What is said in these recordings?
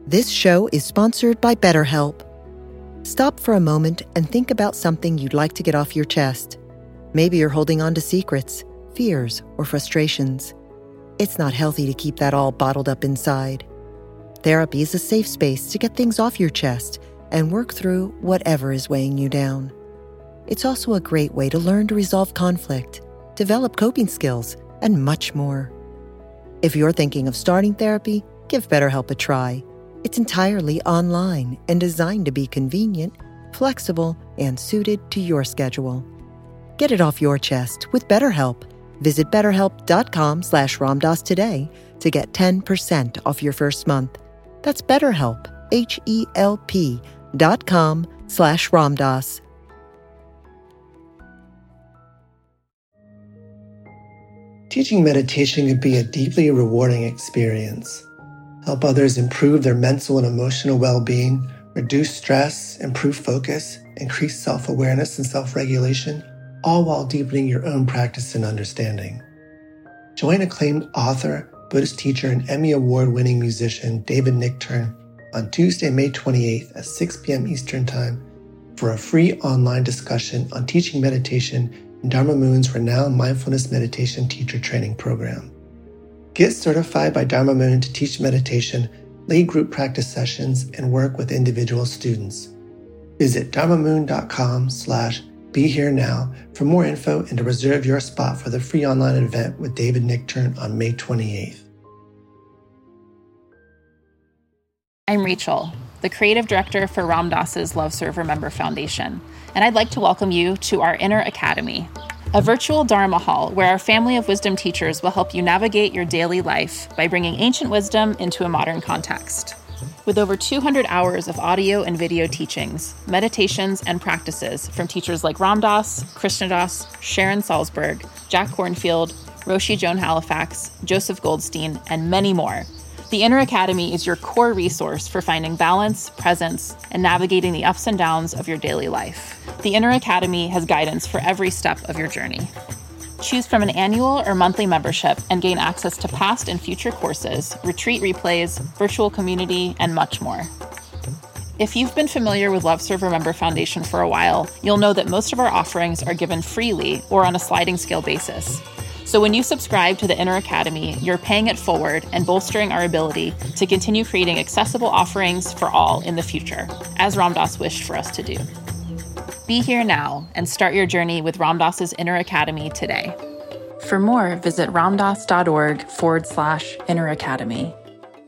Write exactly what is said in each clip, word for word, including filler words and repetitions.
This show is sponsored by BetterHelp. Stop for a moment and think about something you'd like to get off your chest. Maybe you're holding on to secrets, fears, or frustrations. It's not healthy to keep that all bottled up inside. Therapy is a safe space to get things off your chest and work through whatever is weighing you down. It's also a great way to learn to resolve conflict, develop coping skills, and much more. If you're thinking of starting therapy, give BetterHelp a try. It's entirely online and designed to be convenient, flexible, and suited to your schedule. Get it off your chest with BetterHelp. Visit betterhelp.com slash Ramdas today to get ten percent off your first month. That's BetterHelp, H-E-L-P dot com slash Ramdas. Teaching meditation can be a deeply rewarding experience. Help others improve their mental and emotional well-being, reduce stress, improve focus, increase self-awareness and self-regulation, all while deepening your own practice and understanding. Join acclaimed author, Buddhist teacher, and Emmy Award-winning musician David Nichtern on Tuesday, May twenty-eighth at six p.m. Eastern Time for a free online discussion on teaching meditation in Dharma Moon's renowned mindfulness meditation teacher training program. Get certified by Dharma Moon to teach meditation, lead group practice sessions, and work with individual students. Visit dharmamoon.com slash be here now for more info and to reserve your spot for the free online event with David Nichtern on May twenty-eighth. I'm Rachel, the creative director for Ram Dass's Love Serve Remember Foundation, and I'd like to welcome you to our Inner Academy, a virtual Dharma hall where our family of wisdom teachers will help you navigate your daily life by bringing ancient wisdom into a modern context. With over two hundred hours of audio and video teachings, meditations, and practices from teachers like Ram Dass, Krishnadas, Sharon Salzberg, Jack Kornfield, Roshi Joan Halifax, Joseph Goldstein, and many more, the Inner Academy is your core resource for finding balance, presence, and navigating the ups and downs of your daily life. The Inner Academy has guidance for every step of your journey. Choose from an annual or monthly membership and gain access to past and future courses, retreat replays, virtual community, and much more. If you've been familiar with Love Serve Remember Foundation for a while, you'll know that most of our offerings are given freely or on a sliding scale basis. So when you subscribe to the Inner Academy, you're paying it forward and bolstering our ability to continue creating accessible offerings for all in the future, as Ram Dass wished for us to do. Be here now and start your journey with Ram Dass's Inner Academy today. For more, visit ramdass.org forward slash Inner Academy.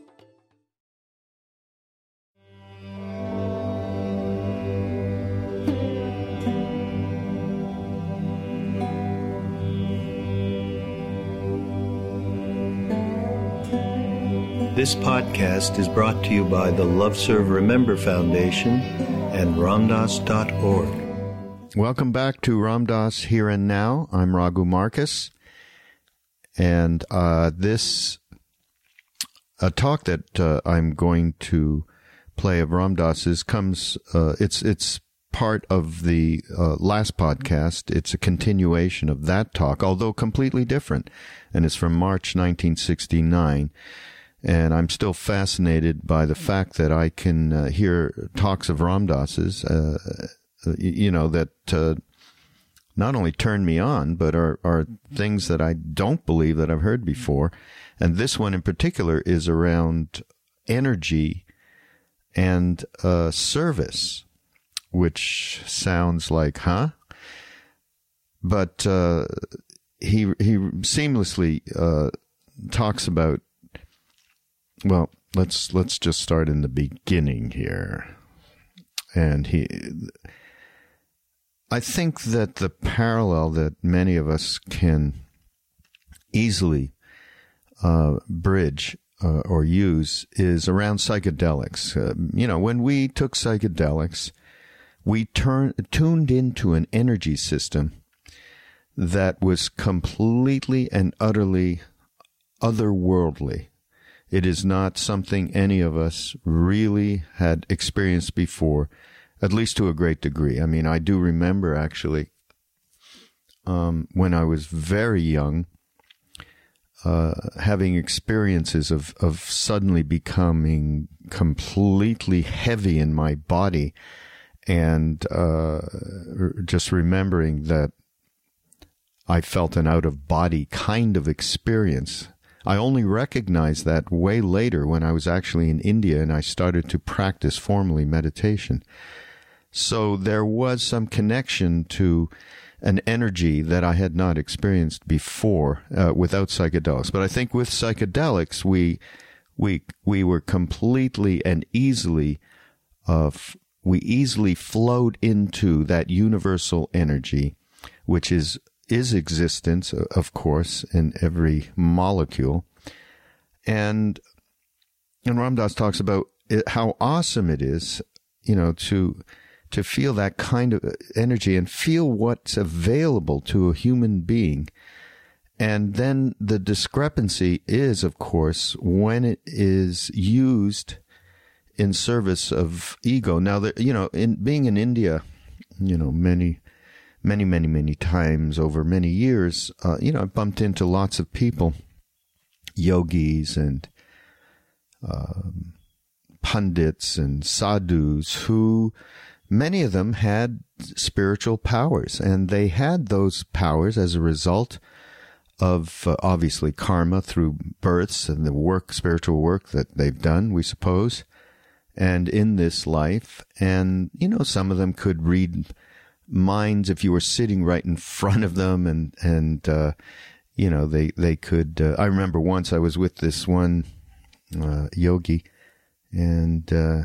This podcast is brought to you by the Love Serve Remember Foundation and ramdas dot org. Welcome back to Ram Dass Here and Now. I'm Raghu Marcus, and uh, this a talk that uh, I'm going to play of Ram Dass's comes. Uh, it's it's part of the uh, last podcast. It's a continuation of that talk, although completely different, and it's from March nineteen sixty-nine. And I'm still fascinated by the fact that I can uh, hear talks of Ram Dass's, uh, you know, that uh, not only turn me on, but are, are things that I don't believe that I've heard before. And this one in particular is around energy and uh, service, which sounds like, huh? But uh, he he seamlessly uh, talks about. Well, let's let's just start in the beginning here. And he, I think that the parallel that many of us can easily uh, bridge uh, or use is around psychedelics. Uh, you know, when we took psychedelics, we turn, tuned into an energy system that was completely and utterly otherworldly. It is not something any of us really had experienced before, at least to a great degree. I mean, I do remember actually um, when I was very young, uh, having experiences of, of suddenly becoming completely heavy in my body, and uh, just remembering that I felt an out-of-body kind of experience. I only recognized that way later when I was actually in India and I started to practice formally meditation. So there was some connection to an energy that I had not experienced before uh, without psychedelics. But I think with psychedelics, we we we were completely and easily uh, f- we easily flowed into that universal energy, which is is existence, of course, in every molecule. And and Ram Dass talks about it, how awesome it is, you know, to to feel that kind of energy and feel what's available to a human being. And then the discrepancy is, of course, when it is used in service of ego. Now, there, you know, in being in India, you know, many, many, many, many times over many years, uh, you know, I bumped into lots of people, yogis and um, pundits and sadhus, who many of them had spiritual powers, and they had those powers as a result of uh, obviously karma through births and the work, spiritual work that they've done, we suppose, and in this life. And, you know, some of them could read minds if you were sitting right in front of them, and, and, uh, you know, they, they could, uh, I remember once I was with this one, uh, yogi, and, uh,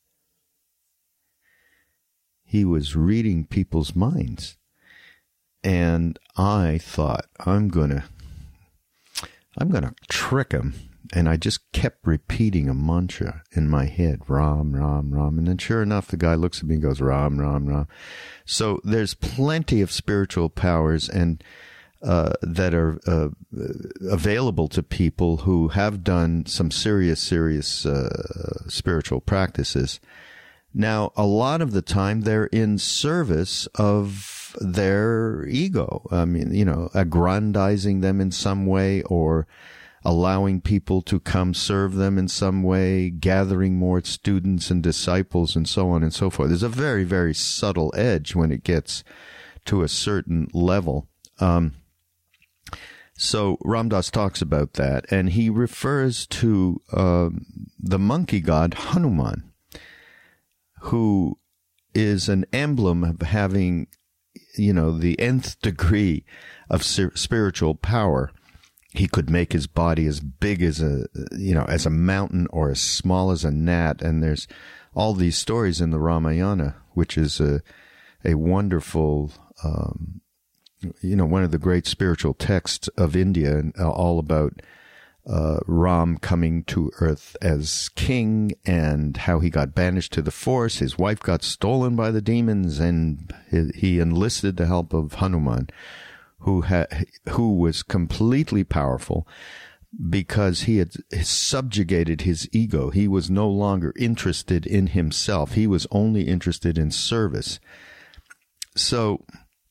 he was reading people's minds. And I thought, I'm gonna, I'm gonna trick him. And I just kept repeating a mantra in my head, Ram, Ram, Ram. And then sure enough, the guy looks at me and goes, Ram, Ram, Ram. So there's plenty of spiritual powers and uh, that are uh, available to people who have done some serious, serious uh, spiritual practices. Now, a lot of the time, they're in service of their ego. I mean, you know, aggrandizing them in some way, or allowing people to come serve them in some way, gathering more students and disciples, and so on and so forth. There's a very, very subtle edge when it gets to a certain level. Um, so Ram Dass talks about that, and he refers to um, the monkey god Hanuman, who is an emblem of having, you know, the nth degree of spiritual power. He could make his body as big as a, you know, as a mountain, or as small as a gnat. And there's all these stories in the Ramayana, which is a, a wonderful, um, you know, one of the great spiritual texts of India, and all about Uh, Ram coming to earth as king, and how he got banished to the forest. His wife got stolen by the demons, and he, he enlisted the help of Hanuman, who had, who was completely powerful because he had subjugated his ego. He was no longer interested in himself. He was only interested in service. So,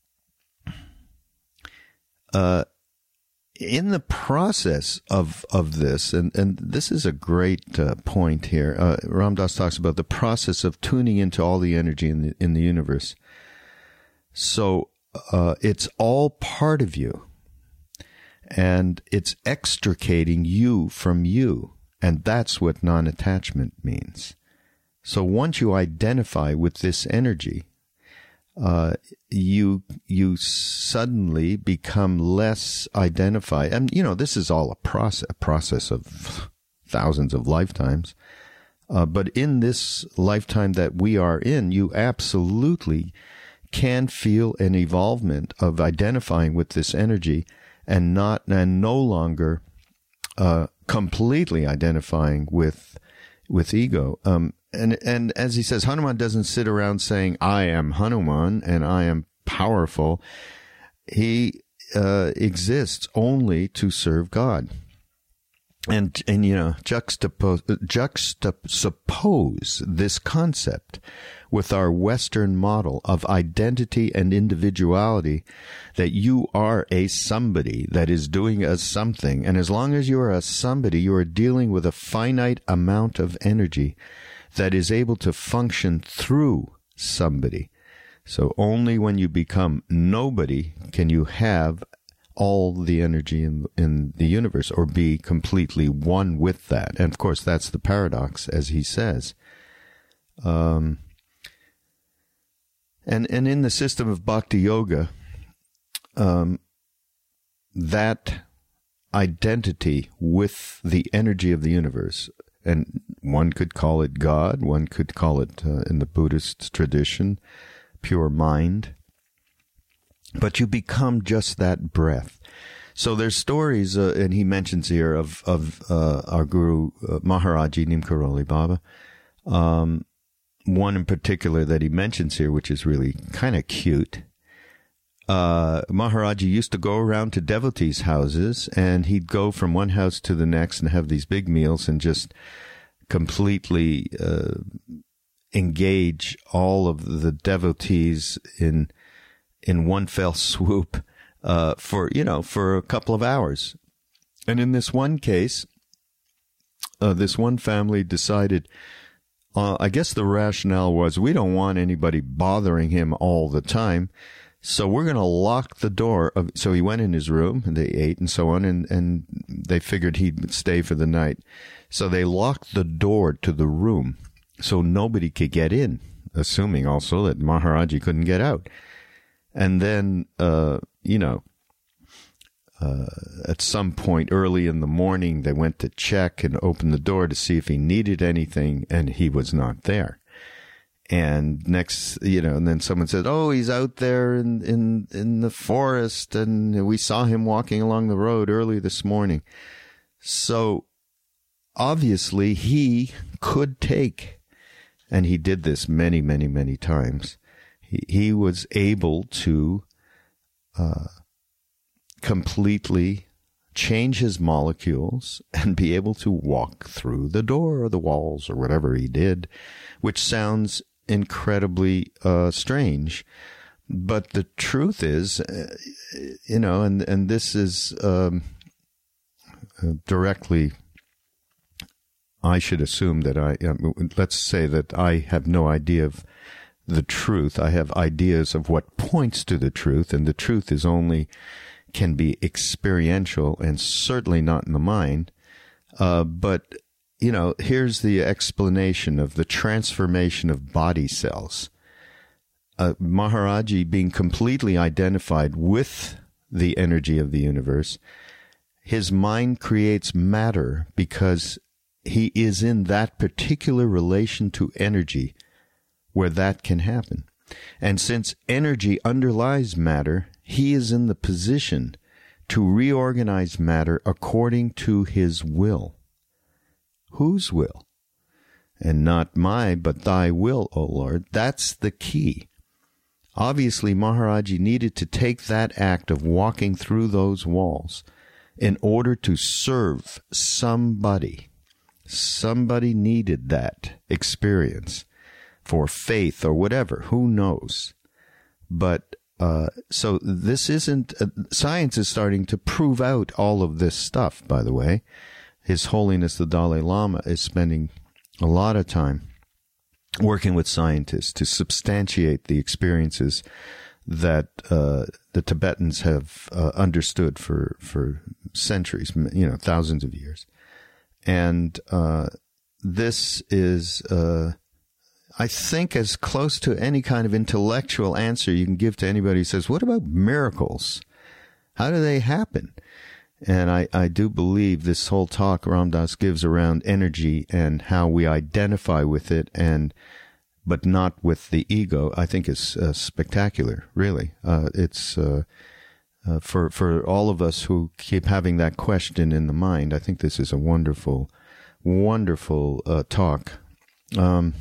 uh, in the process of, of this, and, and this is a great uh, point here, uh, Ram Dass talks about the process of tuning into all the energy in the, in the universe. So uh, it's all part of you, and it's extricating you from you, and that's what non-attachment means. So once you identify with this energy, Uh, you, you suddenly become less identified. And, you know, this is all a process, a process of thousands of lifetimes. Uh, but in this lifetime that we are in, you absolutely can feel an evolvement of identifying with this energy, and not, and no longer, uh, completely identifying with, with ego. Um, And, and as he says, Hanuman doesn't sit around saying, I am Hanuman and I am powerful. He uh, exists only to serve God. And, and you know, juxtapose, juxtapose this concept with our Western model of identity and individuality, that you are a somebody that is doing a something. And as long as you are a somebody, you are dealing with a finite amount of energy that is able to function through somebody. So only when you become nobody can you have all the energy in in the universe, or be completely one with that. And of course, that's the paradox, as he says. Um, and and in the system of Bhakti Yoga, um, that identity with the energy of the universe, and one could call it God, one could call it, uh, in the Buddhist tradition, pure mind. But you become just that breath. So there's stories, uh, and he mentions here, of of uh, our Guru uh, Maharaji Neem Karoli Baba. Um, one in particular that he mentions here, which is really kind of cute. Uh, Maharaji used to go around to devotees' houses, and he'd go from one house to the next and have these big meals and just completely uh, engage all of the devotees in in one fell swoop, uh, for, you know, for a couple of hours. And in this one case, uh, this one family decided, uh, I guess the rationale was, we don't want anybody bothering him all the time, so we're going to lock the door of, so he went in his room and they ate and so on, and, and they figured he'd stay for the night. So they locked the door to the room so nobody could get in, assuming also that Maharaji couldn't get out. And then, uh, you know, uh, at some point early in the morning, they went to check and open the door to see if he needed anything, and he was not there. And next, you know, and then someone said, oh, he's out there in, in, in the forest, and we saw him walking along the road early this morning. So obviously he could take, and he did this many, many, many times. He was able to uh, completely change his molecules and be able to walk through the door or the walls or whatever he did, which sounds incredibly uh, strange. But the truth is, uh, you know, and, and this is um, directly, I should assume that I, um, let's say that I have no idea of the truth. I have ideas of what points to the truth, and the truth is only can be experiential and certainly not in the mind. Uh, but, you know, here's the explanation of the transformation of body cells. Uh, Maharaji being completely identified with the energy of the universe, his mind creates matter because he is in that particular relation to energy where that can happen. And since energy underlies matter, he is in the position to reorganize matter according to his will. Whose will? And not my, but thy will, O Lord. That's the key. Obviously, Maharaji needed to take that act of walking through those walls in order to serve somebody. Somebody needed that experience for faith or whatever, who knows. But uh, so this isn't, uh, science is starting to prove out all of this stuff, by the way. His Holiness the Dalai Lama is spending a lot of time working with scientists to substantiate the experiences that uh, the Tibetans have uh, understood for, for centuries, you know, thousands of years. And uh, this is... Uh, I think as close to any kind of intellectual answer you can give to anybody who says, what about miracles? How do they happen? And I, I do believe this whole talk Ram Dass gives around energy and how we identify with it, and but not with the ego, I think is uh, spectacular, really. Uh, it's uh, uh, for, for all of us who keep having that question in the mind, I think this is a wonderful, wonderful uh, talk. Um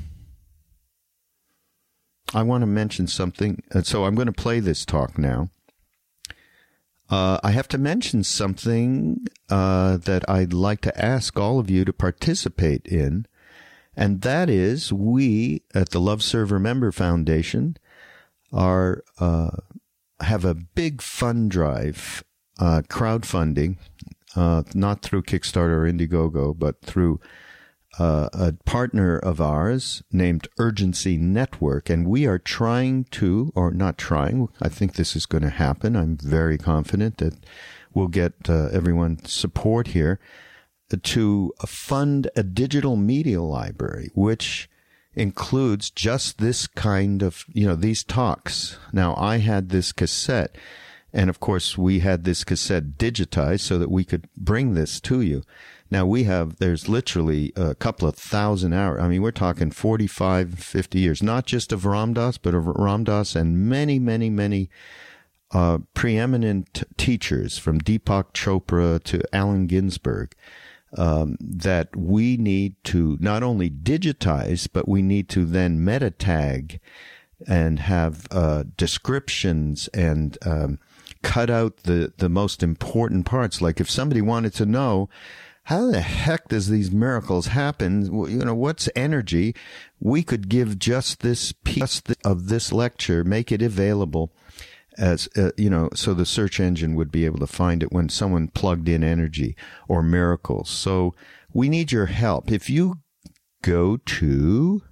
I want to mention something. So I'm going to play this talk now. Uh, I have to mention something uh, that I'd like to ask all of you to participate in, and that is we at the Love Serve Remember Foundation are uh, have a big fund drive, uh, crowdfunding, uh, not through Kickstarter or Indiegogo, but through uh, a partner of ours named Urgency Network. And we are trying to, or not trying, I think this is going to happen. I'm very confident that we'll get uh, everyone's support here to fund a digital media library, which includes just this kind of, you know, these talks. Now, I had this cassette, and of course, we had this cassette digitized so that we could bring this to you. Now, we have, there's literally a couple of thousand hours. I mean, we're talking forty-five, fifty years, not just of Ram Dass, but of Ram Dass and many, many, many uh, preeminent teachers from Deepak Chopra to Allen Ginsberg. Um, that we need to not only digitize, but we need to then meta tag and have uh, descriptions and um, cut out the, the most important parts. Like if somebody wanted to know, how the heck does these miracles happen? You know, what's energy? We could give just this piece of this lecture, make it available as, uh, you know, so the search engine would be able to find it when someone plugged in energy or miracles. So we need your help. If you go to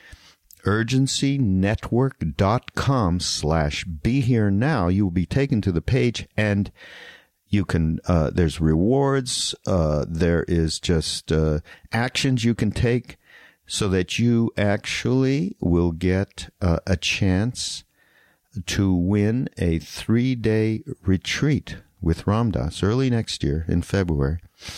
urgencynetwork.com slash be here now, you will be taken to the page, and you can, uh, there's rewards, uh, there is just, uh, actions you can take so that you actually will get uh, a chance to win a three-day retreat with Ram Dass early next year in February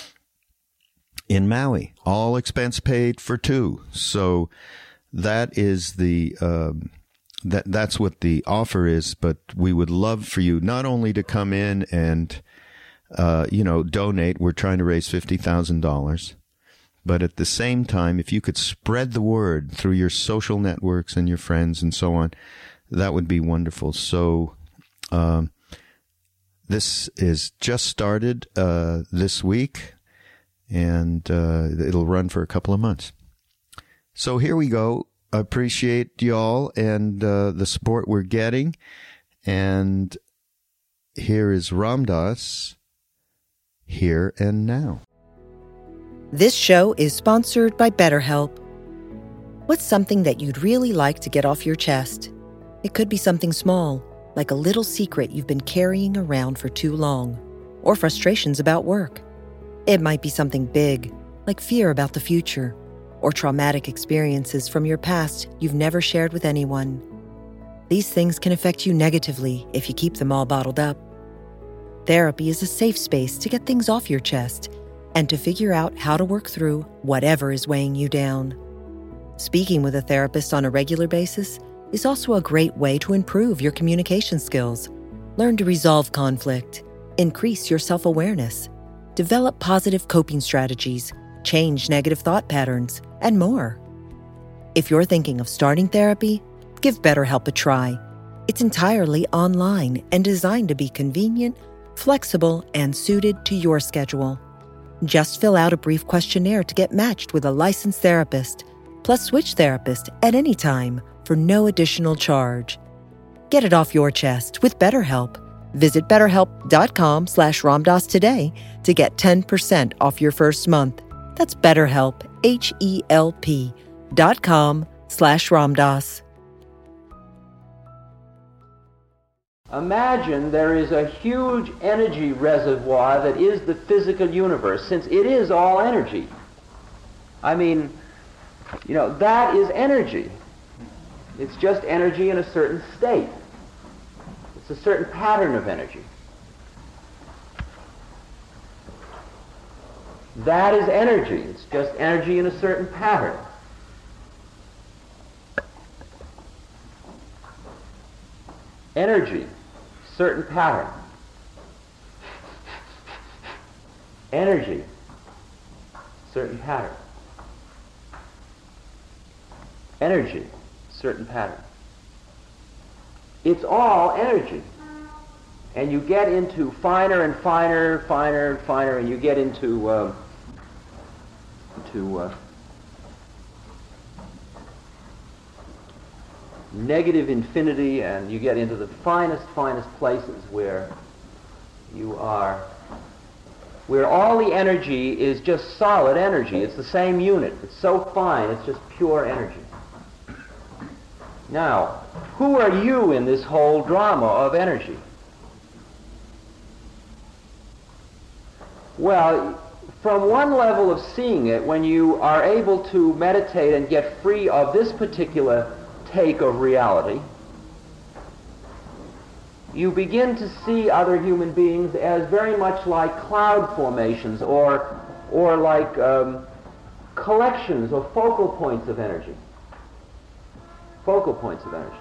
in Maui. All expense paid for two. So that is the um, that that's what the offer is. But we would love for you not only to come in and uh, you know donate. We're trying to raise fifty thousand dollars. But at the same time, if you could spread the word through your social networks and your friends and so on, that would be wonderful. So um, this is just started uh, this week, and uh, it'll run for a couple of months. So here we go. I appreciate y'all and uh, the support we're getting. And here is Ram Dass, Here and Now. This show is sponsored by BetterHelp. What's something that you'd really like to get off your chest? It could be something small, like a little secret you've been carrying around for too long, or frustrations about work. It might be something big, like fear about the future, or traumatic experiences from your past you've never shared with anyone. These things can affect you negatively if you keep them all bottled up. Therapy is a safe space to get things off your chest and to figure out how to work through whatever is weighing you down. Speaking with a therapist on a regular basis is also a great way to improve your communication skills, learn to resolve conflict, increase your self-awareness, develop positive coping strategies, change negative thought patterns, and more. If you're thinking of starting therapy, give BetterHelp a try. It's entirely online and designed to be convenient, flexible, and suited to your schedule. Just fill out a brief questionnaire to get matched with a licensed therapist, plus switch therapist at any time for no additional charge. Get it off your chest with BetterHelp. Visit betterhelp.com slash ramdass today to get ten percent off your first month. That's BetterHelp, H E L P dot com slash ramdass. Imagine there is a huge energy reservoir that is the physical universe, since it is all energy. I mean, you know, that is energy. It's just energy in a certain state. It's a certain pattern of energy. That is energy. It's just energy in a certain pattern. Energy, certain pattern. Energy, certain pattern. Energy, certain pattern. It's all energy. and you get into finer and finer, finer and finer, and you get into uh, to uh, negative infinity, and you get into the finest, finest places where you are, where all the energy is just solid energy. It's the same unit. It's so fine, it's just pure energy. Now, who are you in this whole drama of energy? Well, from one level of seeing it, when you are able to meditate and get free of this particular take of reality, you begin to see other human beings as very much like cloud formations or, or like um, collections or focal points of energy. Focal points of energy.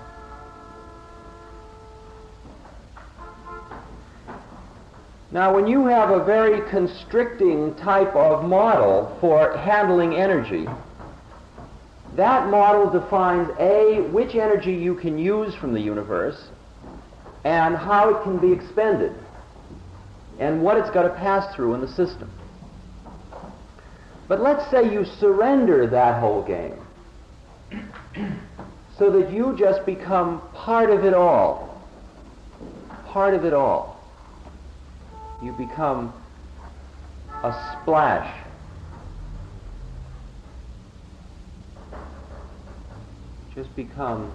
Now, when you have a very constricting type of model for handling energy, that model defines, A, which energy you can use from the universe, and how it can be expended, and what it's got to pass through in the system. But let's say you surrender that whole game, so that you just become part of it all. Part of it all. You become a splash. Just become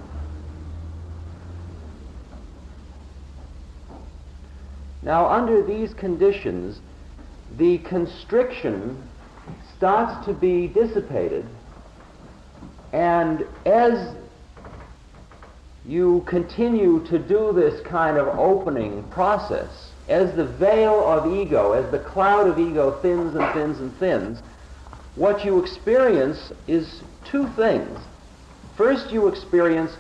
Now, under these conditions, the constriction starts to be dissipated, and as you continue to do this kind of opening process, as the veil of ego, as the cloud of ego thins and thins and thins, what you experience is two things. First, you experience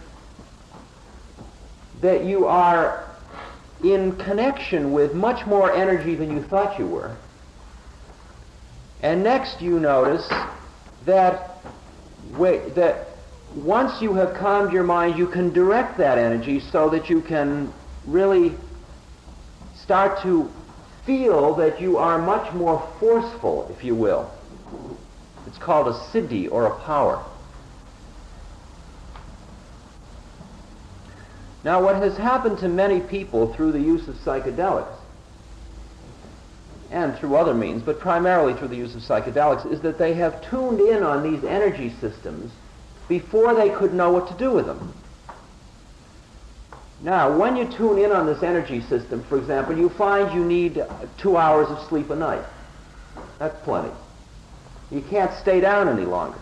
that you are in connection with much more energy than you thought you were. And next, you notice that, wait, that once you have calmed your mind, you can direct that energy so that you can really start to feel that you are much more forceful, if you will. It's called a siddhi, or a power. Now, what has happened to many people through the use of psychedelics, and through other means, but primarily through the use of psychedelics, is that they have tuned in on these energy systems before they could know what to do with them. Now, when you tune in on this energy system, for example, you find you need two hours of sleep a night. That's plenty. You can't stay down any longer.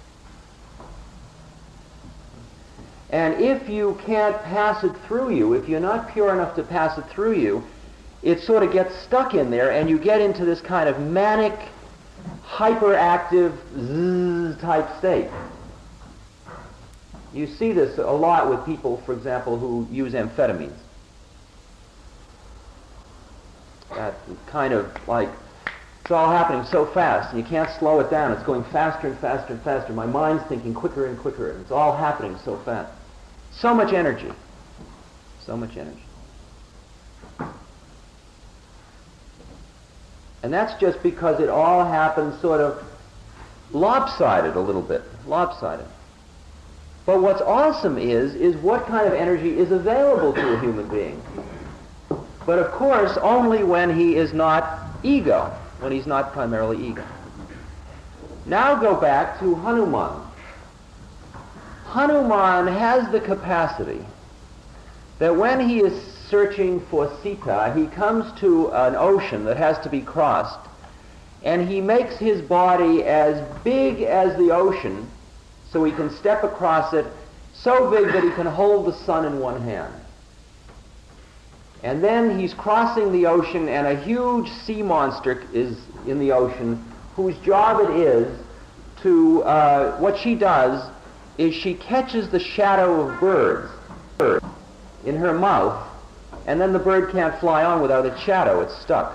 And if you can't pass it through you, if you're not pure enough to pass it through you, it sort of gets stuck in there, and you get into this kind of manic, hyperactive, zzz type state. You see this a lot with people, for example, who use amphetamines. That kind of like, it's all happening so fast, and you can't slow it down. It's going faster and faster and faster. My mind's thinking quicker and quicker, and it's all happening so fast. So much energy. So much energy. And that's just because it all happens sort of lopsided a little bit. Lopsided. But what's awesome is, is what kind of energy is available to a human being. But of course, only when he is not ego, when he's not primarily ego. Now go back to Hanuman. Hanuman has the capacity that when he is searching for Sita, he comes to an ocean that has to be crossed, and he makes his body as big as the ocean so he can step across it, so big that he can hold the sun in one hand. And then he's crossing the ocean, and a huge sea monster is in the ocean, whose job it is to, uh, what she does is she catches the shadow of birds in her mouth, and then the bird can't fly on without its shadow. It's stuck.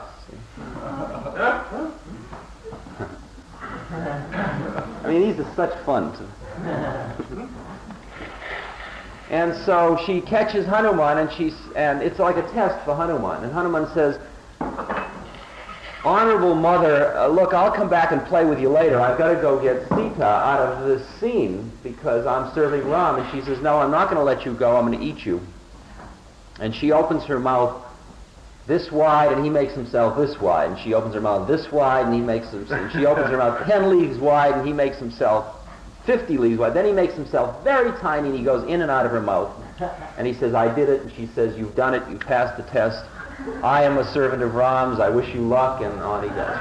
I mean, these are such fun. To And so she catches Hanuman, and she's, and it's like a test for Hanuman. And Hanuman says, "Honorable mother, uh, look, I'll come back and play with you later. I've got to go get Sita out of this scene because I'm serving Ram." And she says, "No, I'm not going to let you go. I'm going to eat you." And she opens her mouth this wide, and he makes himself this wide. And she opens her mouth this wide, and he makes himself, and she opens her mouth ten leagues wide, and he makes himself fifty leagues wide. Then he makes himself very tiny, and he goes in and out of her mouth. And he says, "I did it." And she says, "You've done it. You passed the test. I am a servant of Ram's. I wish you luck." And on he goes.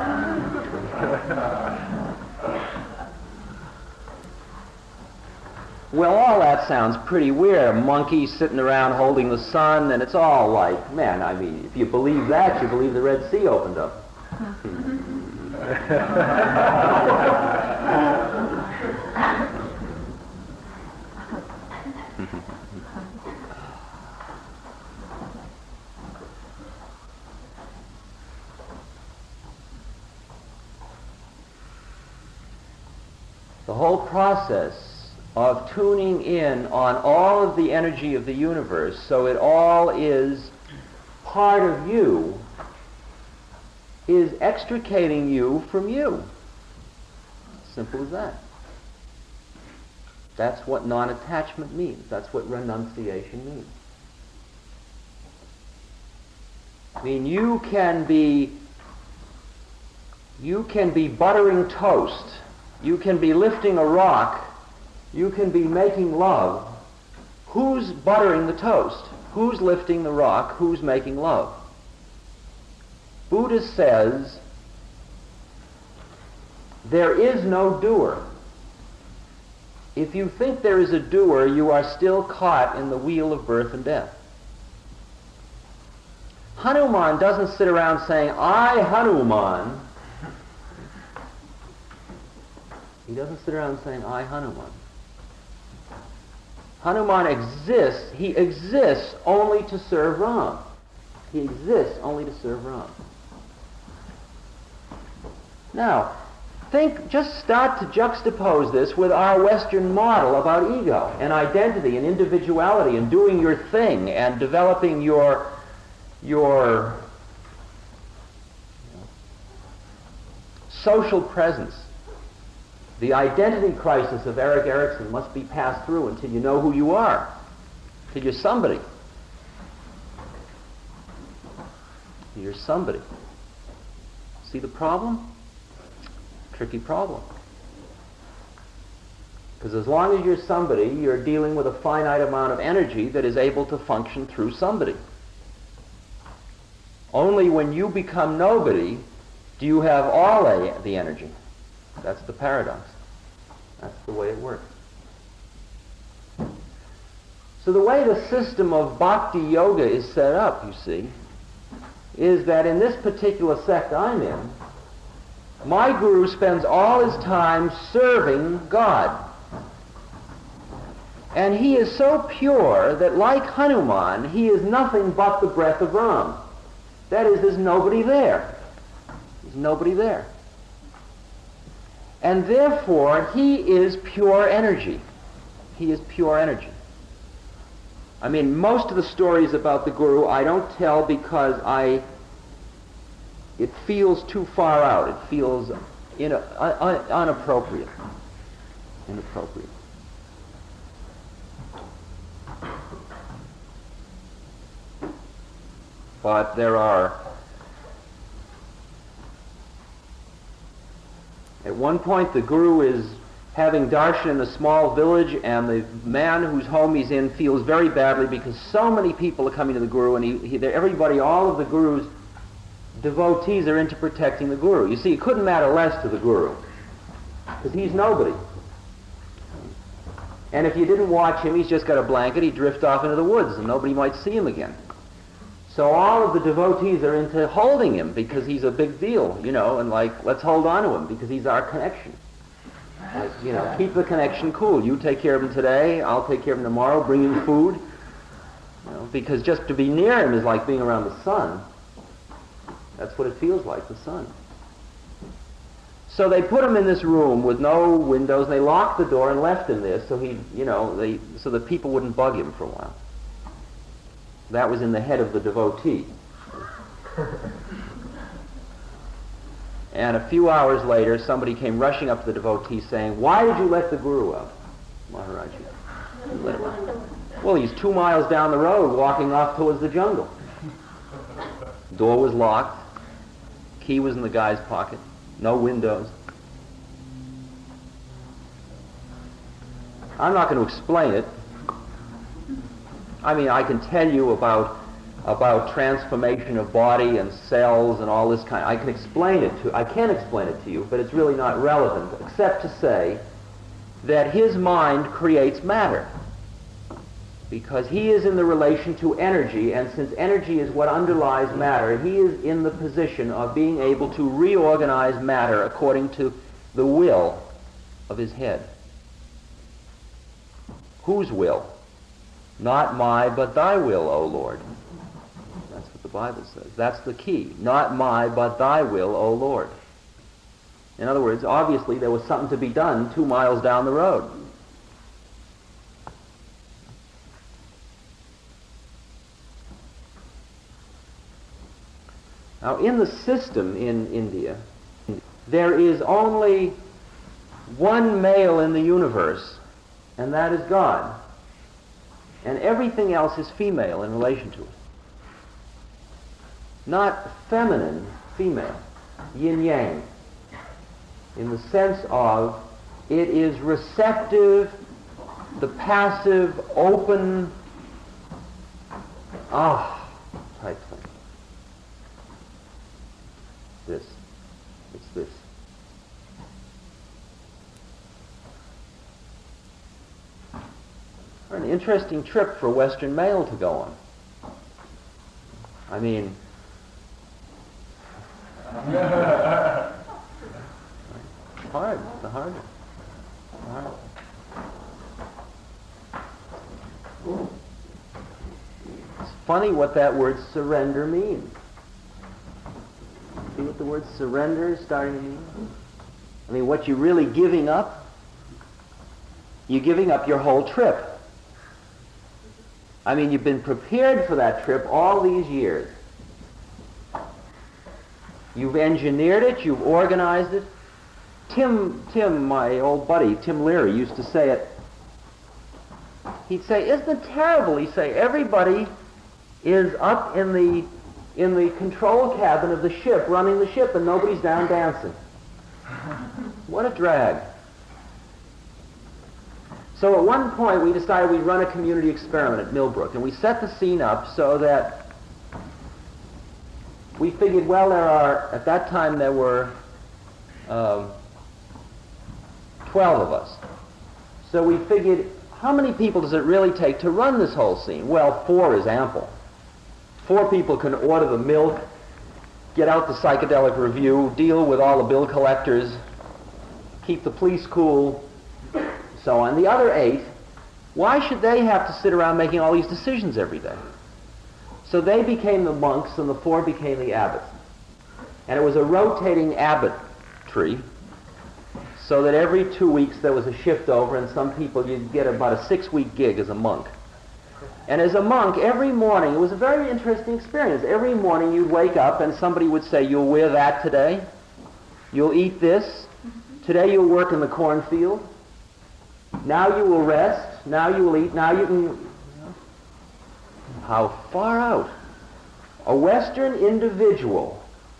Well, all that sounds pretty weird. Monkeys sitting around holding the sun, and it's all like, man, I mean, if you believe that, you believe the Red Sea opened up. The whole process of tuning in on all of the energy of the universe so it all is part of you is extricating you from you. Simple as that. That's what non-attachment means. That's what renunciation means. I mean, you can be you can be buttering toast. You can be lifting a rock. You can be making love. Who's buttering the toast? Who's lifting the rock? Who's making love? Buddha says there is no doer. If you think there is a doer, you are still caught in the wheel of birth and death. Hanuman doesn't sit around saying, "I, Hanuman." He doesn't sit around saying, "I, Hanuman." Hanuman exists. He exists only to serve Ram. He exists only to serve Ram. Now, think, just start to juxtapose this with our Western model about ego and identity and individuality and doing your thing and developing your, your you know, social presence. The identity crisis of Erik Erikson must be passed through until you know who you are, until you're somebody. You're somebody. See the problem? Tricky problem. Because as long as you're somebody, you're dealing with a finite amount of energy that is able to function through somebody. Only when you become nobody do you have all a, the energy. That's the paradox. That's the way it works. So the way the system of bhakti yoga is set up, you see, is that in this particular sect I'm in, my guru spends all his time serving God. And he is so pure that, like Hanuman, he is nothing but the breath of Ram. That is, there's nobody there. There's nobody there. And therefore, he is pure energy. He is pure energy. I mean, most of the stories about the Guru I don't tell because I, it feels too far out. It feels in a, un, unappropriate. Inappropriate. But there are, at one point the Guru is having darshan in a small village, and the man whose home he's in feels very badly because so many people are coming to the Guru, and he, he, everybody, all of the Guru's devotees are into protecting the Guru. You see, it couldn't matter less to the Guru, because he's nobody. And if you didn't watch him, he's just got a blanket, he'd drift off into the woods, and nobody might see him again. So all of the devotees are into holding him because he's a big deal, you know, and like, let's hold on to him because he's our connection. Like, you know, keep the connection cool. You take care of him today, I'll take care of him tomorrow, bring him food. You know, because just to be near him is like being around the sun. That's what it feels like, the sun. So they put him in this room with no windows, and they locked the door and left him there so he, you know, they, so that people wouldn't bug him for a while. That was in the head of the devotee. And a few hours later, somebody came rushing up to the devotee saying, "Why did you let the Guru out, Maharaji? You let him out." "Well, he's two miles down the road walking off towards the jungle." Door was locked. Key was in the guy's pocket. No windows. I'm not going to explain it. I mean, I can tell you about about transformation of body and cells and all this kind. I can explain it to. I can explain it to you, but it's really not relevant, except to say that his mind creates matter, because he is in the relation to energy, and since energy is what underlies matter, he is in the position of being able to reorganize matter according to the will of his head. Whose will? Not my, but thy will, O Lord. That's what the Bible says. That's the key. Not my, but thy will, O Lord. In other words, obviously there was something to be done two miles down the road. Now, in the system in India, there is only one male in the universe, and that is God. And everything else is female in relation to it. Not feminine, female, yin-yang, in the sense of it is receptive, the passive, open, ah, type thing. This. It's this. An interesting trip for a Western male to go on. I mean, it's hard. It's hard. It's hard. It's funny what that word surrender means. See what the word surrender is starting to mean? I mean, what you're really giving up? You're giving up your whole trip. I mean, you've been prepared for that trip all these years. You've engineered it, you've organized it. Tim, Tim, my old buddy, Tim Leary, used to say it. He'd say, "Isn't it terrible?" He'd say, "Everybody is up in the in the control cabin of the ship, running the ship, and nobody's down dancing. What a drag." So at one point we decided we'd run a community experiment at Millbrook, and we set the scene up so that we figured, well, there are, at that time there were um, twelve of us. So we figured, how many people does it really take to run this whole scene? Well, four is ample. Four people can order the milk, get out the psychedelic review, deal with all the bill collectors, keep the police cool, so on. The other eight, why should they have to sit around making all these decisions every day? So they became the monks and the four became the abbots. And it was a rotating abbotry, so that every two weeks there was a shift over, and some people, you'd get about a six-week gig as a monk. And as a monk, every morning, it was a very interesting experience. Every morning you'd wake up and somebody would say, "You'll wear that today. You'll eat this. Today you'll work in the cornfield. Now you will rest. Now you will eat. Now you can..." How far out? A Western individual,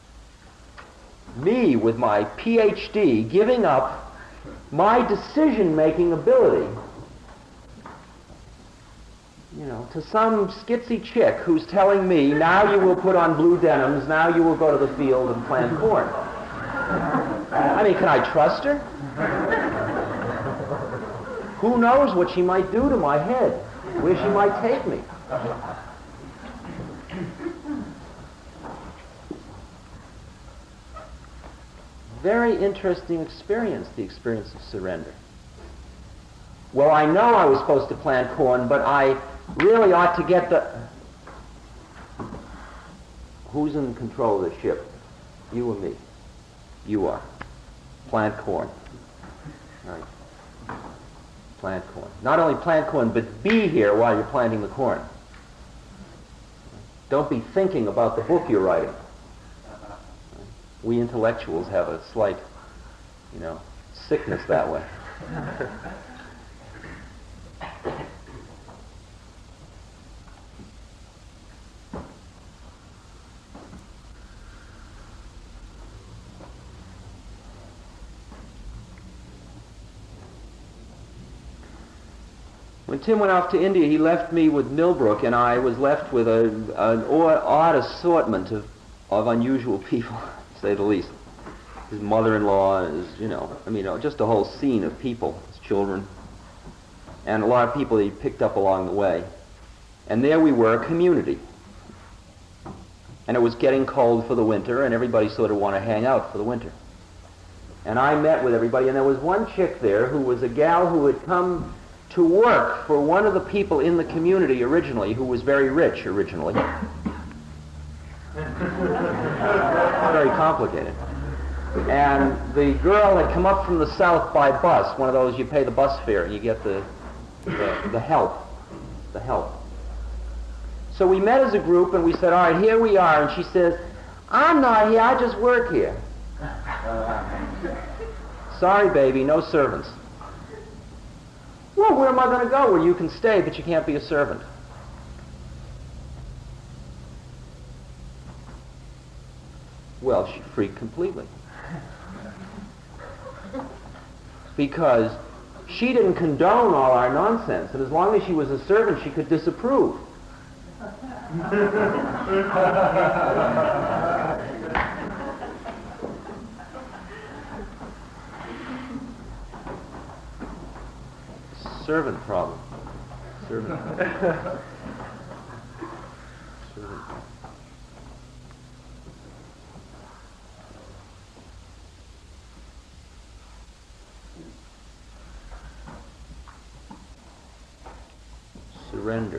me with my P H D, giving up my decision-making ability, you know, to some skitsy chick who's telling me, "Now you will put on blue denims, now you will go to the field and plant corn." I mean, can I trust her? Who knows what she might do to my head, where she might take me. Very interesting experience, the experience of surrender. Well, I know I was supposed to plant corn, but I really ought to get the... Who's in control of the ship? You or me? You are. Plant corn. Right. Plant corn. Not only plant corn, but be here while you're planting the corn. Don't be thinking about the book you're writing. We intellectuals have a slight, you know, sickness that way. When Tim went off to India, he left me with Millbrook, and I was left with a, an odd assortment of, of unusual people, to say the least. His mother-in-law, his, you know, I mean, just a whole scene of people, his children, and a lot of people that he picked up along the way. And there we were, a community. And it was getting cold for the winter, and everybody sort of wanted to hang out for the winter. And I met with everybody, and there was one chick there who was a gal who had come to work for one of the people in the community originally, who was very rich originally. Very complicated. And the girl had come up from the south by bus, one of those you pay the bus fare and you get the, the, the help, the help. So we met as a group and we said, all right, here we are. And she says, I'm not here, I just work here. Sorry, baby, no servants. Well, where am I going to go? Well, you can stay, but you can't be a servant. Well, she freaked completely. Because she didn't condone all our nonsense, and as long as she was a servant, she could disapprove. Servant problem. Servant problem. Servant problem. Surrender.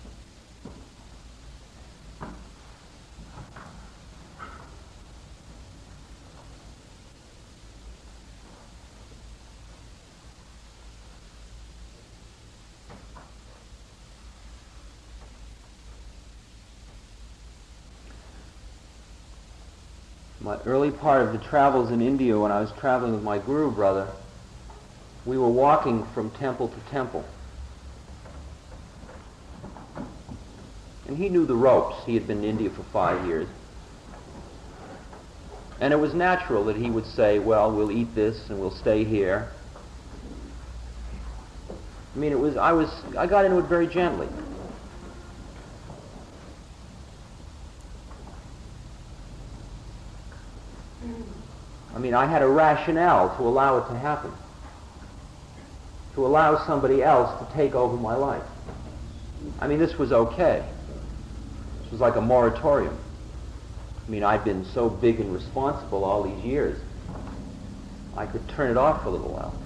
My early part of the travels in India, when I was traveling with my Guru brother, we were walking from temple to temple. And he knew the ropes. He had been in India for five years. And it was natural that he would say, well, we'll eat this and we'll stay here. I mean, it was, I was, I got into it very gently. I mean, I had a rationale to allow it to happen. To allow somebody else to take over my life. I mean, this was okay. This was like a moratorium. I mean, I'd been so big and responsible all these years. I could turn it off for a little while.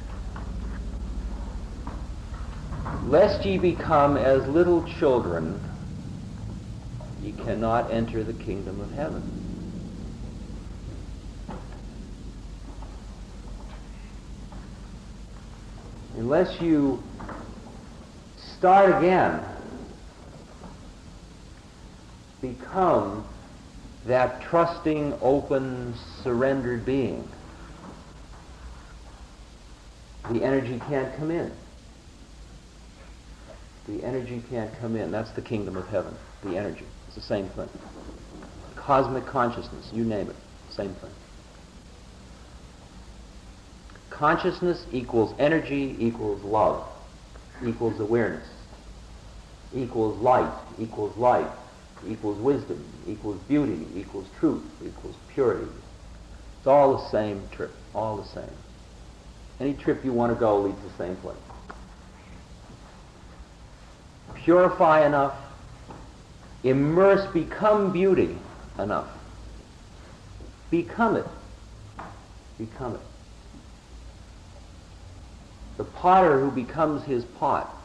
Lest ye become as little children, ye cannot enter the kingdom of heaven. Unless you start again, become that trusting, open, surrendered being, the energy can't come in. The energy can't come in. That's the kingdom of heaven, the energy. It's the same thing. Cosmic consciousness, you name it, same thing. Consciousness equals energy, equals love, equals awareness, equals light, equals life, equals wisdom, equals beauty, equals truth, equals purity. It's all the same trip, all the same. Any trip you want to go leads to the same place. Purify enough, immerse, become beauty enough. Become it. Become it. The potter who becomes his pot.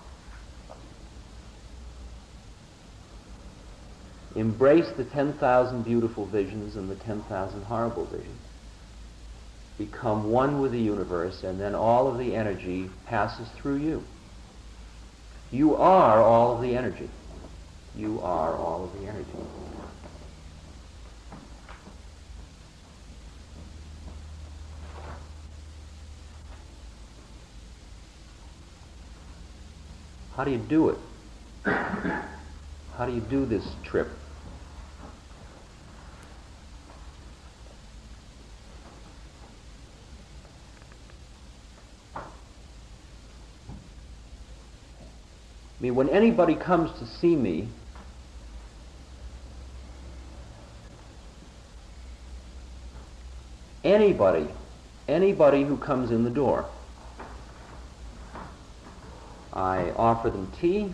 Embrace the ten thousand beautiful visions and the ten thousand horrible visions. become one with the universe, and then all of the energy passes through you. You are all of the energy. You are all of the energy. How do you do it? How do you do this trip? I mean, when anybody comes to see me, anybody, anybody who comes in the door, I offer them tea,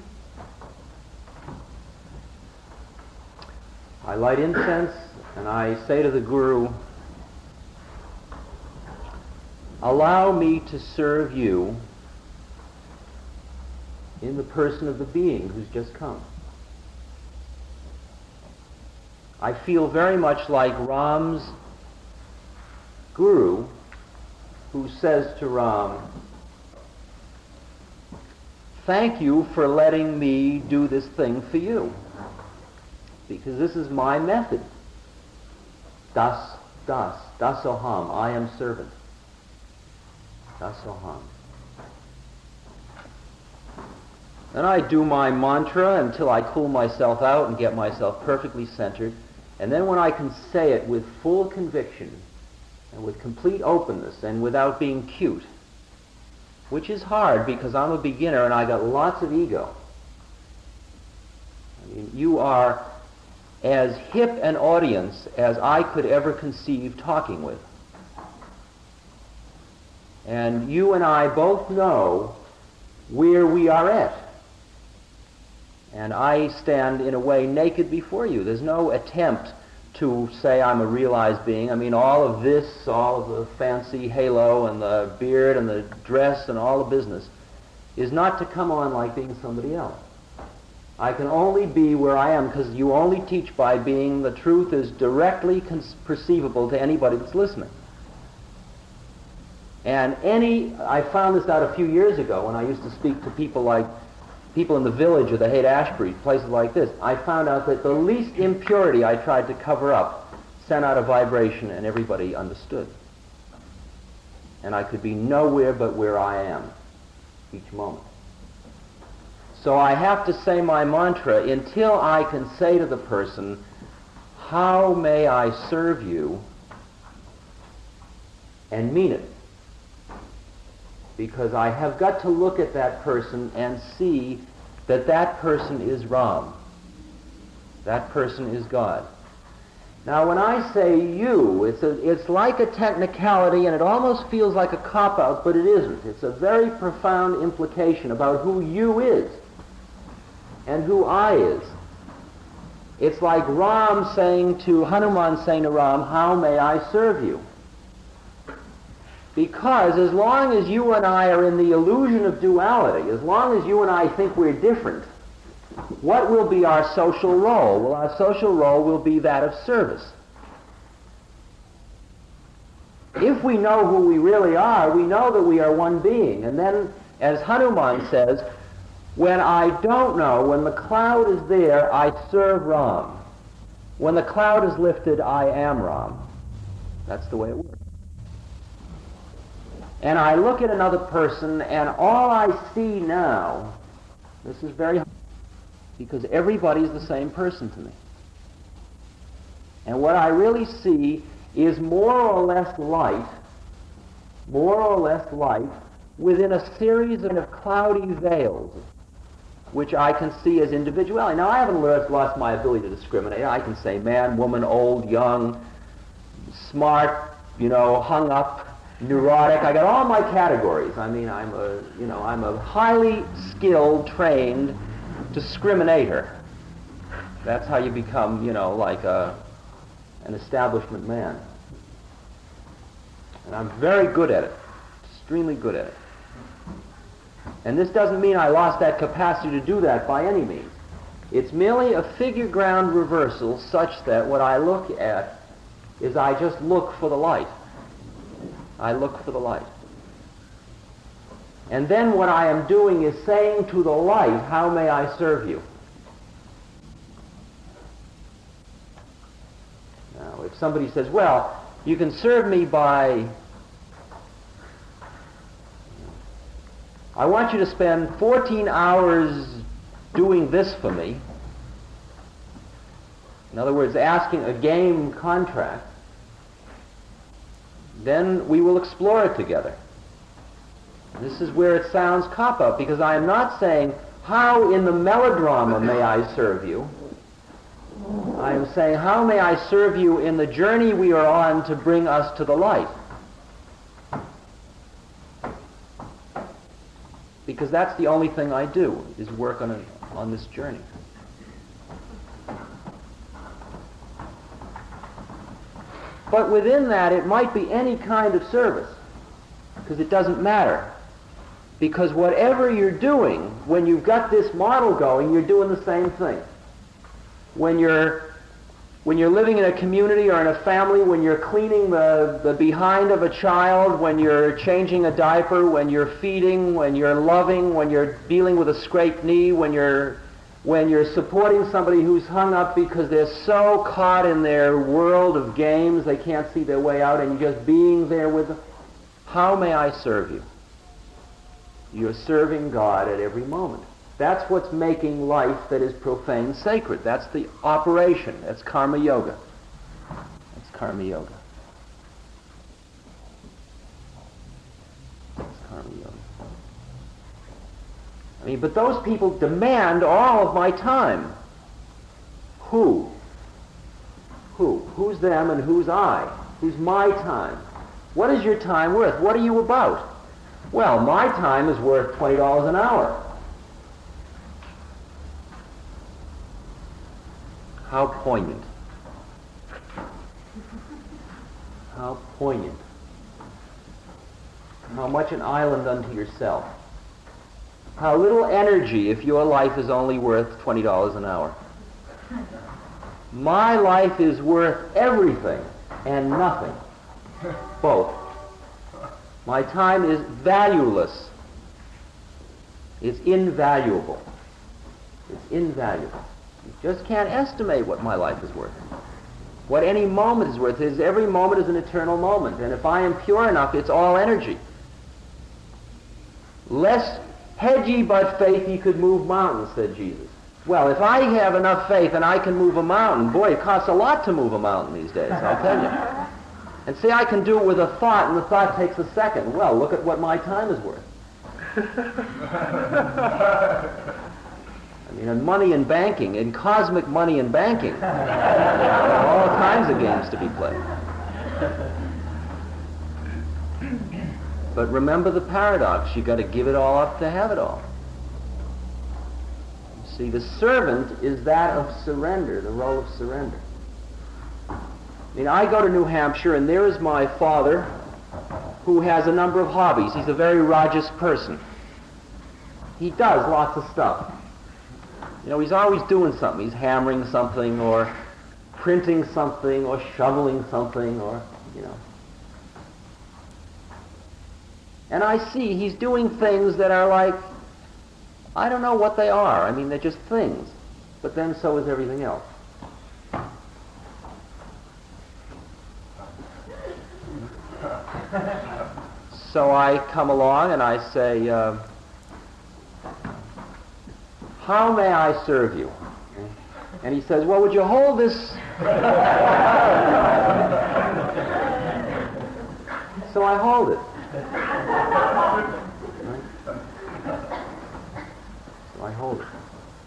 I light incense, and I say to the Guru, allow me to serve you in the person of the being who's just come. I feel very much like Ram's Guru, who says to Ram, thank you for letting me do this thing for you, because this is my method. Das, das, dasoham, I am servant. Dasoham. Then I do my mantra until I cool myself out and get myself perfectly centered. And then when I can say it with full conviction and with complete openness and without being cute, which is hard because I'm a beginner and I got lots of ego. I mean, you are as hip an audience as I could ever conceive talking with. And you and I both know where we are at. And I stand, in a way, naked before you. There's no attempt to say I'm a realized being. I mean, all of this, all of the fancy halo and the beard and the dress and all the business is not to come on like being somebody else. I can only be where I am because you only teach by being. The truth is directly con- perceivable to anybody that's listening. And any, I found this out a few years ago when I used to speak to people like people in the village of the Haight-Ashbury, places like this. I found out that the least impurity I tried to cover up sent out a vibration and everybody understood. And I could be nowhere but where I am each moment. So I have to say my mantra until I can say to the person, how may I serve you, and mean it. Because I have got to look at that person and see that that person is Ram. That person is God. Now when I say you, it's, a, it's like a technicality and it almost feels like a cop-out, but it isn't. It's a very profound implication about who you is and who I is. It's like Ram saying to, Hanuman saying to Ram, how may I serve you? Because as long as you and I are in the illusion of duality, as long as you and I think we're different, what will be our social role? Well, our social role will be that of service. If we know who we really are, we know that we are one being. And then, as Hanuman says, when I don't know, when the cloud is there, I serve Ram. When the cloud is lifted, I am Ram. That's the way it works. And I look at another person, and all I see now, this is very hard, because everybody's the same person to me. And what I really see is more or less light, more or less light, within a series of cloudy veils, which I can see as individuality. Now, I haven't lost my ability to discriminate. I can say man, woman, old, young, smart, you know, hung up, neurotic. I got all my categories. I mean, I'm a, you know, I'm a highly skilled, trained discriminator. That's how you become, you know, like a, an establishment man. And I'm very good at it, extremely good at it. And this doesn't mean I lost that capacity to do that by any means. It's merely a figure ground reversal such that what I look at is I just look for the light. I look for the light. And then what I am doing is saying to the light, how may I serve you? Now, if somebody says, well, you can serve me by, I want you to spend fourteen hours doing this for me. In other words, asking a game contract. Then we will explore it together. This is where it sounds cop-out, because I am not saying, how in the melodrama may I serve you? I am saying, how may I serve you in the journey we are on to bring us to the light? Because that's the only thing I do, is work on, a, on this journey. But within that, it might be any kind of service, because it doesn't matter. Because whatever you're doing, when you've got this model going, you're doing the same thing. When you're, when you're living in a community or in a family, when you're cleaning the, the behind of a child, when you're changing a diaper, when you're feeding, when you're loving, when you're dealing with a scraped knee, when you're when you're supporting somebody who's hung up because they're so caught in their world of games they can't see their way out, and you're just being there with them, how may I serve you? You're serving God at every moment. That's what's making life that is profane sacred. That's the operation. That's karma yoga. That's karma yoga. That's karma yoga. I mean, but those people demand all of my time. Who? Who? Who's them and who's I? Who's my time? What is your time worth? What are you about? Well, my time is worth twenty dollars an hour. How poignant. How poignant. How much an island unto yourself. How little energy if your life is only worth twenty dollars an hour. My life is worth everything and nothing. Both. My time is valueless. It's invaluable. It's invaluable. You just can't estimate what my life is worth. What any moment is worth is every moment is an eternal moment. And if I am pure enough, it's all energy. Lest had ye but faith, ye could move mountains, said Jesus. Well, if I have enough faith and I can move a mountain, boy, it costs a lot to move a mountain these days, I'll tell you. And see, I can do it with a thought, and the thought takes a second. Well, look at what my time is worth. I mean, in money and banking, in cosmic money and banking, all kinds of games to be played. But remember the paradox. You've got to give it all up to have it all. See, the servant is that of surrender, the role of surrender. I mean, I go to New Hampshire, and there is my father, who has a number of hobbies. He's a very Rajas person. He does lots of stuff. You know, he's always doing something. He's hammering something, or printing something, or shoveling something, or, you know. And I see he's doing things that are like, I don't know what they are. I mean, they're just things. But then so is everything else. So I come along and I say, uh, how may I serve you? And he says, well, would you hold this? So I hold it. So I hold it.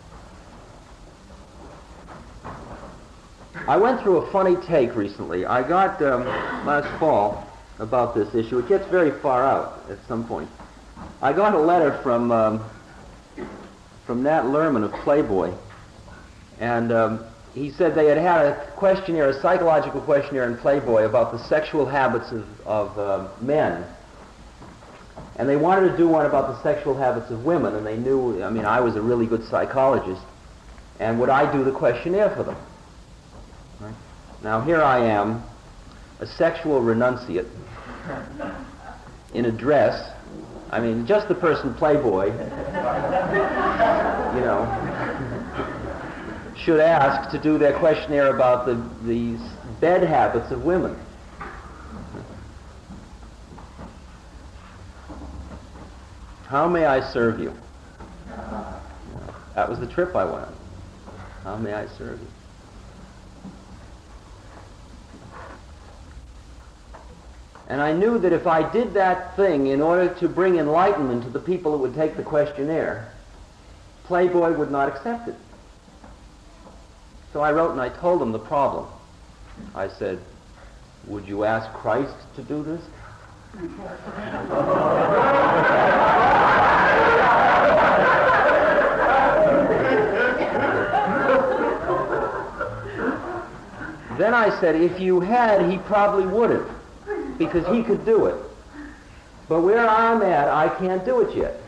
I went through a funny take recently. I got, um, last fall, about this issue. It gets very far out at some point. I got a letter from um, from Nat Lerman of Playboy, and um, he said they had had a questionnaire, a psychological questionnaire in Playboy about the sexual habits of, of uh, men, and they wanted to do one about the sexual habits of women, and they knew, I mean, I was a really good psychologist, and would I do the questionnaire for them? Right? Now here I am, a sexual renunciate, in a dress. I mean, just the person Playboy, you know, should ask to do their questionnaire about the, the bed habits of women. How may I serve you? That was the trip I went on. How may I serve you? And I knew that if I did that thing in order to bring enlightenment to the people who would take the questionnaire, Playboy would not accept it. So I wrote and I told them the problem. I said, would you ask Christ to do this? Then I said, if you had, he probably would have, because he could do it. But where I'm at, I can't do it yet.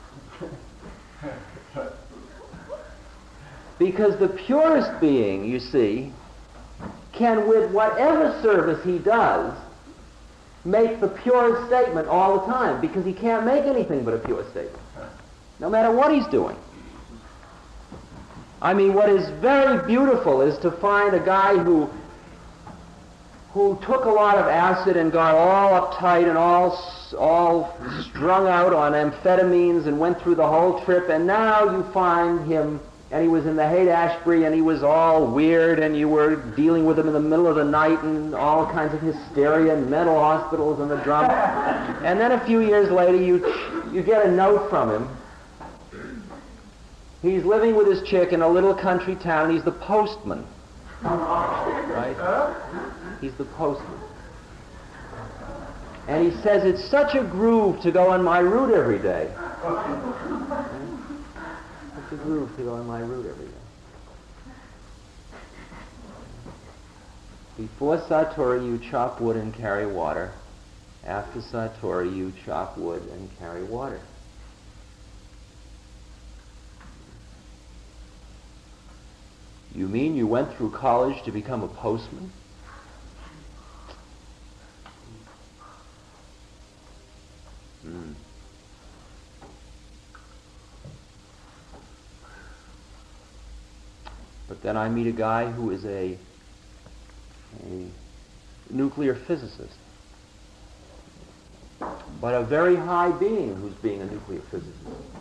Because the purest being, you see, can, with whatever service he does, make the purest statement all the time, because he can't make anything but a pure statement, no matter what he's doing. I mean, what is very beautiful is to find a guy who who took a lot of acid and got all uptight and all all strung out on amphetamines and went through the whole trip, and now you find him, and he was in the Haight-Ashbury, and he was all weird, and you were dealing with him in the middle of the night, and all kinds of hysteria and mental hospitals and the drama. And then a few years later, you you get a note from him. He's living with his chick in a little country town. He's the postman, right? He's the postman. And he says, it's such a groove to go on my route every day. Such a groove to go on my route every day. Before Satori, you chop wood and carry water. After Satori, you chop wood and carry water. You mean you went through college to become a postman? Hmm. But then I meet a guy who is a, a nuclear physicist, but a very high being who's being a nuclear physicist.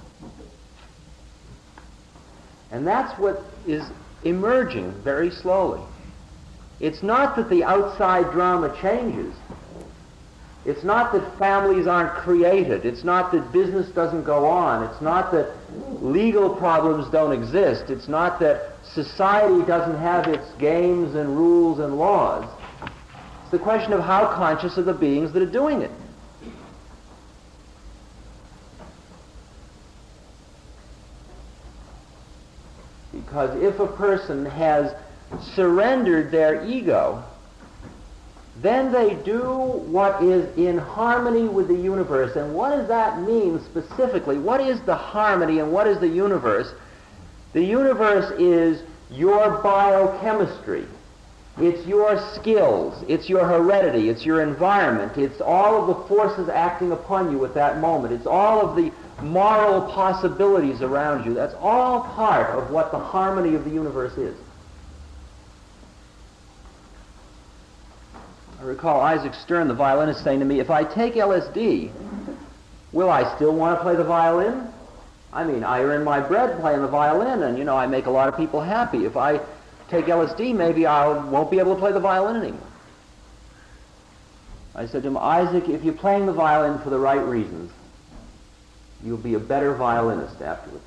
And that's what is emerging very slowly. It's not that the outside drama changes. It's not that families aren't created. It's not that business doesn't go on. It's not that legal problems don't exist. It's not that society doesn't have its games and rules and laws. It's the question of how conscious are the beings that are doing it. Because if a person has surrendered their ego, then they do what is in harmony with the universe. And what does that mean specifically? What is the harmony and what is the universe? The universe is your biochemistry. It's your skills. It's your heredity. It's your environment. It's all of the forces acting upon you at that moment. It's all of the moral possibilities around you. That's all part of what the harmony of the universe is. I recall Isaac Stern, the violinist, saying to me, if I take L S D, will I still want to play the violin? I mean, I earn my bread playing the violin, and, you know, I make a lot of people happy. If I take L S D, maybe I won't be able to play the violin anymore. I said to him, Isaac, if you're playing the violin for the right reasons, you'll be a better violinist afterwards.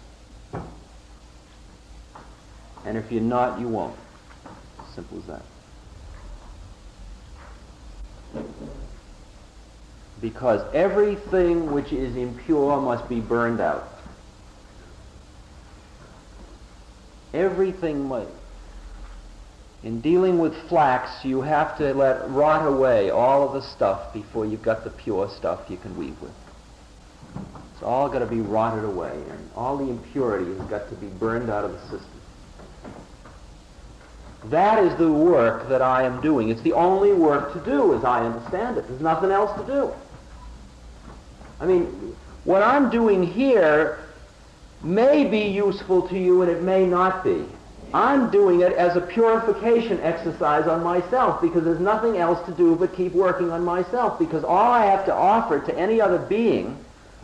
And if you're not, you won't. Simple as that. Because everything which is impure must be burned out. Everything must. In dealing with flax, you have to let rot away all of the stuff before you've got the pure stuff you can weave with. It's all got to be rotted away, and all the impurity has got to be burned out of the system. That is the work that I am doing. It's the only work to do, as I understand it. There's nothing else to do. I mean, what I'm doing here may be useful to you and it may not be. I'm doing it as a purification exercise on myself because there's nothing else to do but keep working on myself, because all I have to offer to any other being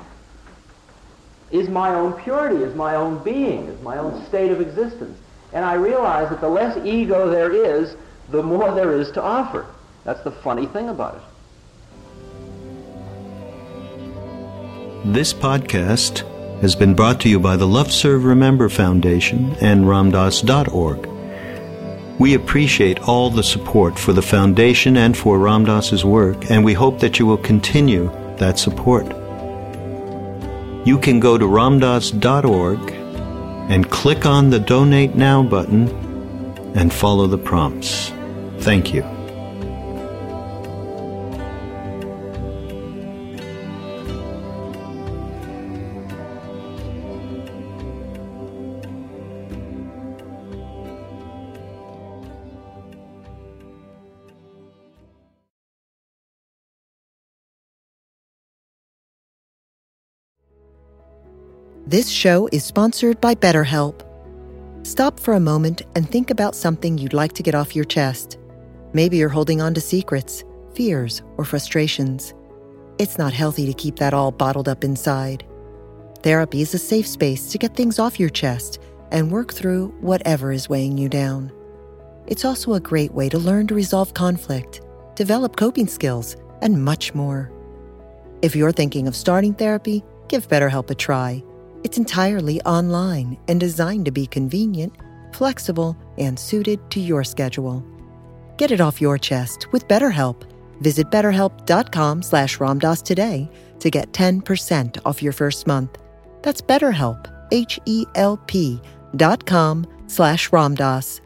is my own purity, is my own being, is my own state of existence. And I realize that the less ego there is, the more there is to offer. That's the funny thing about it. This podcast has been brought to you by the Love Serve Remember Foundation and Ramdas dot org. We appreciate all the support for the foundation and for Ram Dass's work, and we hope that you will continue that support. You can go to Ramdas dot org and click on the Donate Now button and follow the prompts. Thank you. This show is sponsored by BetterHelp. Stop for a moment and think about something you'd like to get off your chest. Maybe you're holding on to secrets, fears, or frustrations. It's not healthy to keep that all bottled up inside. Therapy is a safe space to get things off your chest and work through whatever is weighing you down. It's also a great way to learn to resolve conflict, develop coping skills, and much more. If you're thinking of starting therapy, give BetterHelp a try. It's entirely online and designed to be convenient, flexible, and suited to your schedule. Get it off your chest with BetterHelp. Visit betterhelp.com slash Ramdas today to get ten percent off your first month. That's BetterHelp, H E L P dot com slash Ramdas.